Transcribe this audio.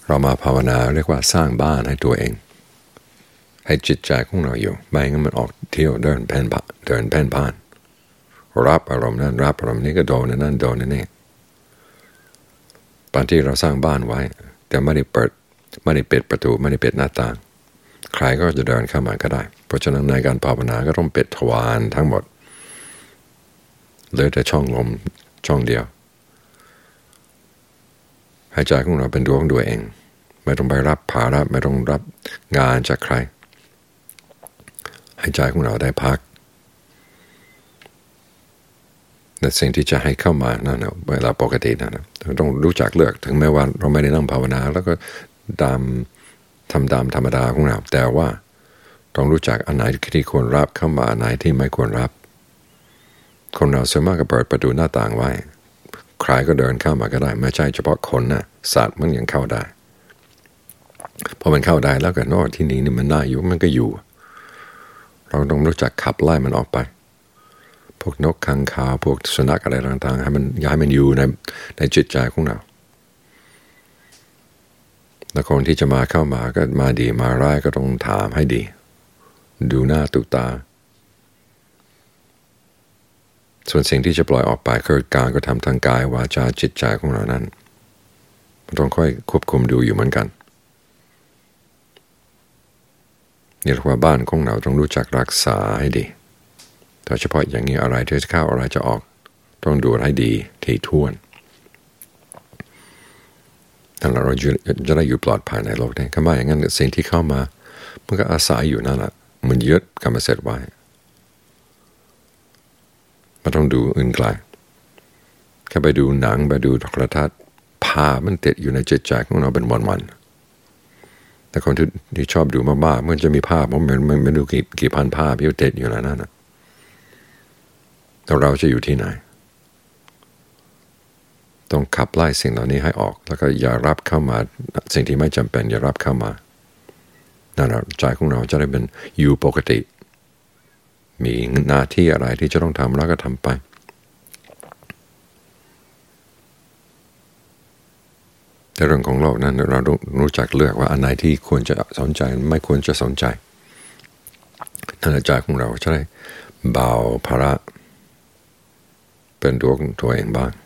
เรามาภาวนาเรียกว่าสร้างบ้านให้ตัวเองให้จิตใจของเราอยู่ไม่งั้นมันออกเที่ยวเดินแผ่นผ่านรับอารมณ์นั้นรับอารมณ์นี้ก็โดนนั่นโดนนี่ตอนที่เราสร้างบ้านไว้แต่ไม่ได้ปิดประตูไม่ได้ปิดหน้าต่างใครก็จะเดินเข้ามาก็ได้เพราะฉะนั้นในการภาวนาก็ต้องปิดทวารทั้งหมดเหลือแต่ช่องลมช่องเดียวให้ใจของเราเป็นดวงของตัวเองไม่ต้องไปรับภาระไม่ต้องรับงานจากใครให้ใจของเราได้พักแต่สิ่งที่จะให้เข้ามานั่นนะเวลาปกตินั่นนะต้องรู้จักเลือกถึงแม้ว่าเราไม่ได้นั่งภาวนาแล้วก็ตามธรรมดาของเราแต่ว่าต้องรู้จักอันไหนที่ควรรับเข้ามาอันไหนที่ไม่ควรรับคนเราส่วนมากก็เปิดประตูหน้าต่างไว้ใครก็เดินเข้ามาก็ได้ไม่ใช่เฉพาะคนนะสัตว์มันยังเข้าได้พอมันเข้าได้แล้วก็นอกที่นี้นี่มันน่าอยู่มันก็อยู่เราต้องรู้จักขับไล่มันออกไปพวกนกขังคาวพวกสุนัขอะไรต่างๆให้มันย้ายมันอยู่ในจิตใจของเราแล้วคนที่จะมาเข้ามาก็มาดีมาร้ายก็ต้องถามให้ดีดูหน้าตุตาส่วนสิ่งที่จะปล่อยออกไปคือการกระทำทางกายวาจาจิตใจของเรานั้นมันต้องค่อยควบคุมดูอยู่เหมือนกันนี่เรียกว่าบ้านของเราต้องรู้จักรักษาให้ดีโดยเฉพาะอย่างนี้อะไรที่จะเข้าอะไรจะออกต้องดูให้ดีถี่ถ้วนนั่นเราจะได้อยู่ปลอดภัยในโลกนี้ก็ไม่อย่างนั้นสิ่งที่เข้ามามันก็อาศัยอยู่นั่นแหละมันยึดกรรมเสร็จไว้มันต้องดูอื่นไกลแค่ไปดูหนังไปดูโทรทัศน์ภาพมันติดอยู่ในจิตใจของเราเป็นวันๆแต่คนที่ชอบดูมากๆมันจะมีภาพมันไม่รู้กี่พันภาพที่ติดอยู่ในนั้นแต่เราจะอยู่ที่ไหนต้องขับไล่สิ่งเหล่านี้ให้ออกแล้วก็อย่ารับเข้ามาสิ่งที่ไม่จำเป็นอย่ารับเข้ามานั่นแหละใจของเราจะได้เป็นอยู่ปกติมีหน้าที่อะไรที่จะต้องทำแล้วก็ทำไปแต่เรื่องของโลกนั้นเรารู้จักเลือกว่าอันไหนที่ควรจะสนใจไม่ควรจะสนใจนั่นแหละใจของเราจะได้เบาภาระเป็นตัวเองบ้าง